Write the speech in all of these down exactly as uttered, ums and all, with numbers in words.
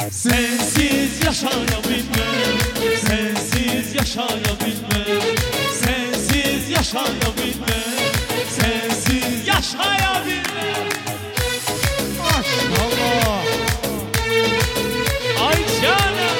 Sensiz yaşayabilmem, sensiz yaşayabilmem, sensiz yaşayabilmem, sensiz yaşayabilmem. Maşallah. Ay canım.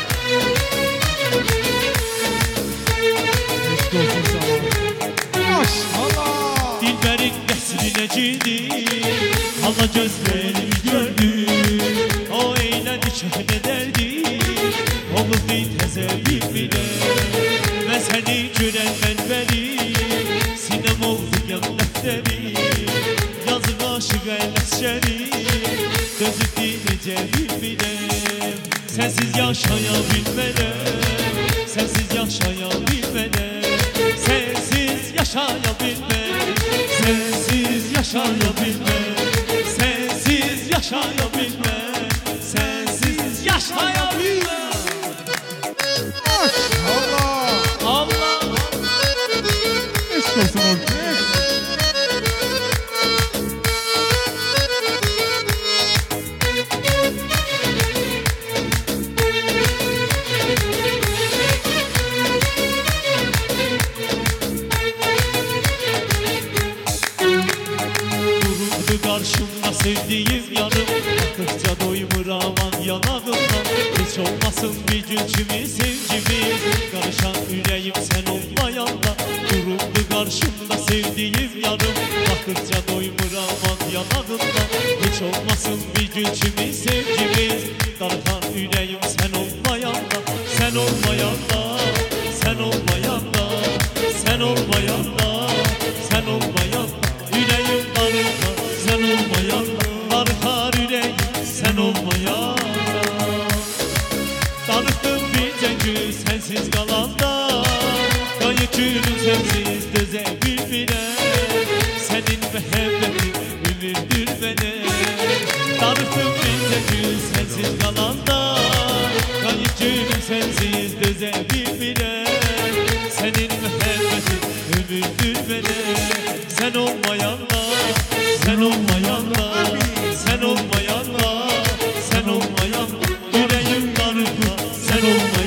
Eşk olsun sana. Maşallah. Dilberin nesrine cildi, Allah gözlerim gördü. O eğlendi çehne derdi, oldu tezevvik bile. Ve seni görenden beri, sinem oldu yan defteri. Yazık aşık eyleşeri, gözük dinece bilmem. Sensiz yaşayabilmem, sensiz yaşayabilmem, sensiz yaşayabilmem, sensiz yaşayabilmem, sensiz yaşayabilmem, sensiz yaşayabilmem. Maşallah. Allah. Eşk olsun ortaya. Dururdu karşımda sevdiğim yanım, baktıkça doymur aman yanağımdan. Hiç olmasın bir gülçümü sevgimi, karışan yüreğim sen olmayanda. Dururdu karşımda sevdiğim yanım, baktıkça doymur aman yanağımdan. Hiç olmasın bir gülçümü sevgimi, karışan yüreğim sen olmayanda. Sen olmayanda, sen olmayanda, sen olmayanda, sen olmayanda. Yüreğim darıkar, sen olmayanda, darıkar yüreğim sen olmayanda. Darıktım bir cengü sensiz kalanda, kayık gülüm sensiz düze bülbüle. Senin muhabbetin ömürdür beni. Darıktım bir cengü sensiz kalanda, kayık gülüm sensiz düze bülbüle. Senin muhabbetin ömürdür beni. Sen olmayanda, sen olmayanda, sen olmayanda, sen olmayanda, yüreğim darıkla, sen olmayanda.